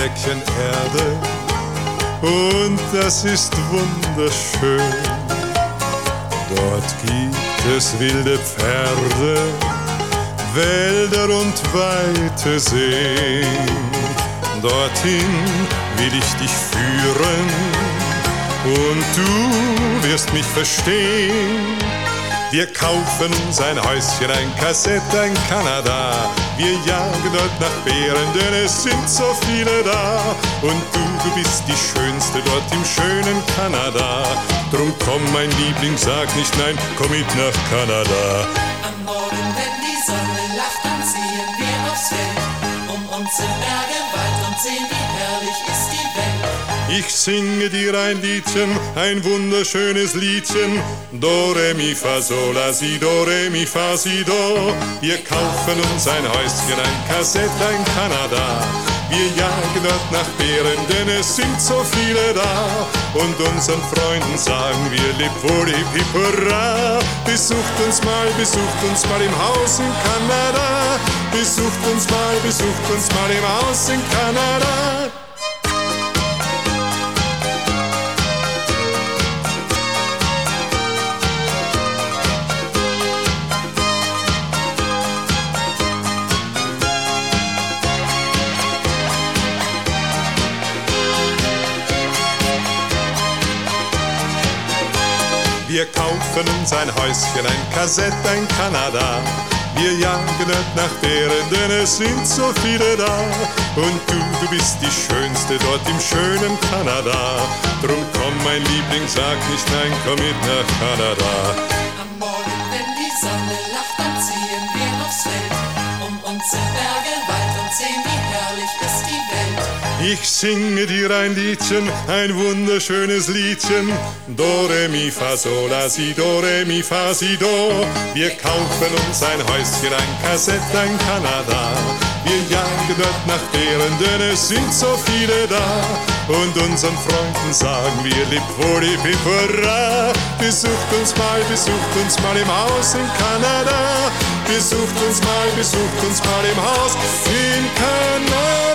Fleckchen Erde und das ist wunderschön. Dort gibt es wilde Pferde, Wälder und weite Seen. Dorthin will ich dich führen und du wirst mich verstehen. Wir kaufen uns ein Häuschen, ein Kassett, ein Kanada. Wir jagen dort nach Bären, denn es sind so viele da. Und du bist die Schönste dort im schönen Kanada. Drum komm, mein Liebling, sag nicht nein, komm mit nach Kanada. Am Morgen, wenn die Sonne lacht, dann ziehen wir aufs Feld. Uns im Berge, Wald und sehen, wie herrlich ist die Welt. Ich singe dir ein Liedchen, ein wunderschönes Liedchen. Do, re, mi, fa, sol, la, si, do, re, mi, fa, si, do. Wir kaufen uns ein Häuschen, ein Kassett, ein Kanada. Wir jagen dort nach Bären, denn es sind so viele da. Und unseren Freunden sagen wir leb wohl, hip hurra. Besucht uns mal im Haus in Kanada. Besucht uns mal im Haus in Kanada. Wir kaufen uns ein Häuschen, ein Kassett, ein Kanada. Wir jagen dort nach Bären, denn es sind so viele da. Und du bist die Schönste dort im schönen Kanada. Drum komm, mein Liebling, sag nicht nein, komm mit nach Kanada. Am Morgen, wenn die Sonne lacht, dann ziehen wir aufs Feld. Uns im Berge, Wald und sehen, wie herrlich ist die Welt. Ich singe dir ein Liedchen, ein wunderschönes Liedchen. Do, re, mi, fa, sol, la, si, do, re, mi, fa, si, do. Wir kaufen uns ein Häuschen, ein Kassett, ein Kanada. Wir jagen dort nach Bären, denn es sind so viele da. Und unseren Freunden sagen wir leb wohl, hip hurra. Besucht uns mal im Haus in Kanada. Besucht uns mal im Haus in Kanada.